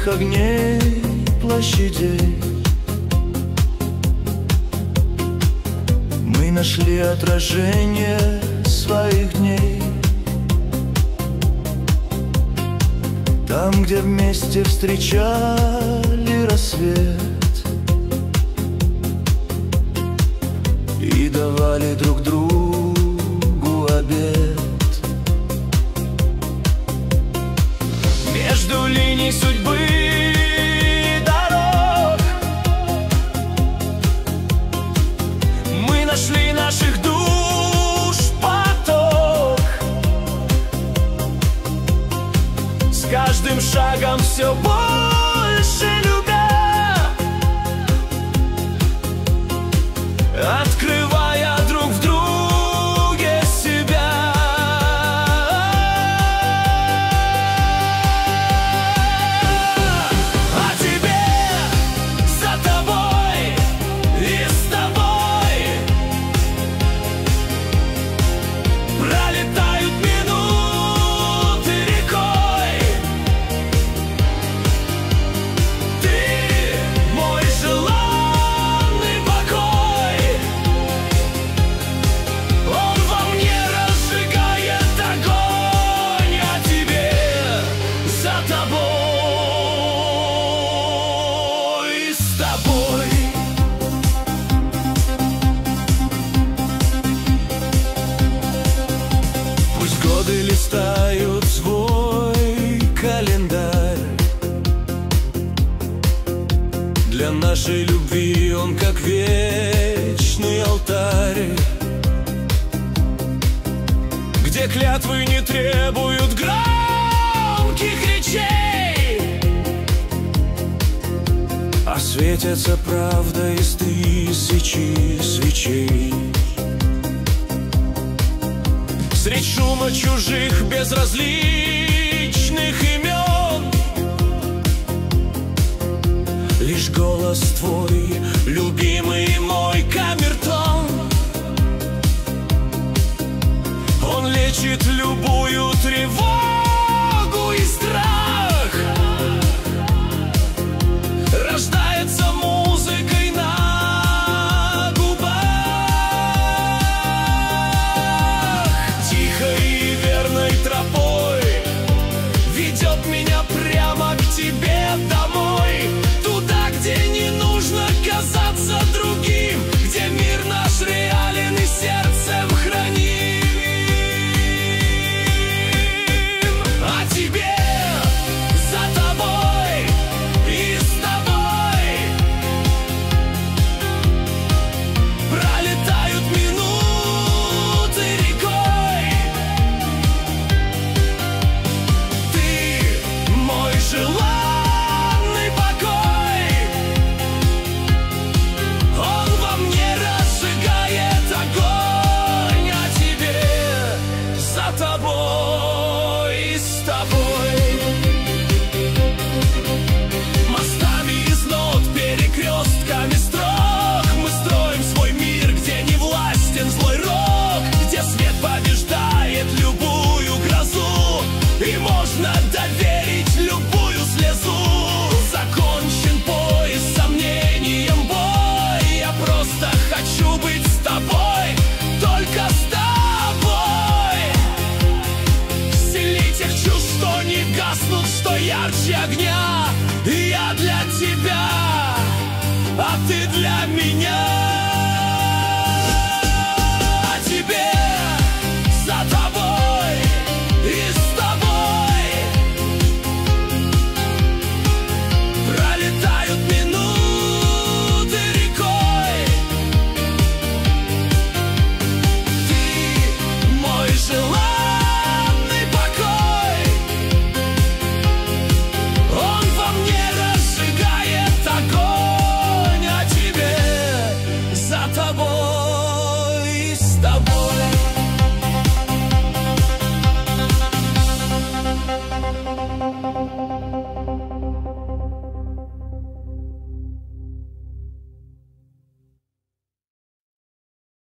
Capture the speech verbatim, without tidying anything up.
ярких огней площадей мы нашли отражение своих дней. Там, где вместе встречали рассвет и давали друг другу обет. Между линий судьбы и дорог мы нашли наших душ поток. С каждым шагом все больше любя, открывая друг в друге себя. А тебе, за тобой и с тобой пролетают минуты рекой. Ты мой желанный покой, он во мне разжигает огонь. А тебе, за тобой и с тобой. Пусть годы листают свой календарь, для нашей любви он как вечный алтарь, где клятвы не требуют громких речей, а светятся правда из тысячи свечей. Средь шума чужих безразличных имен лишь голос твой, любимый мой камертон.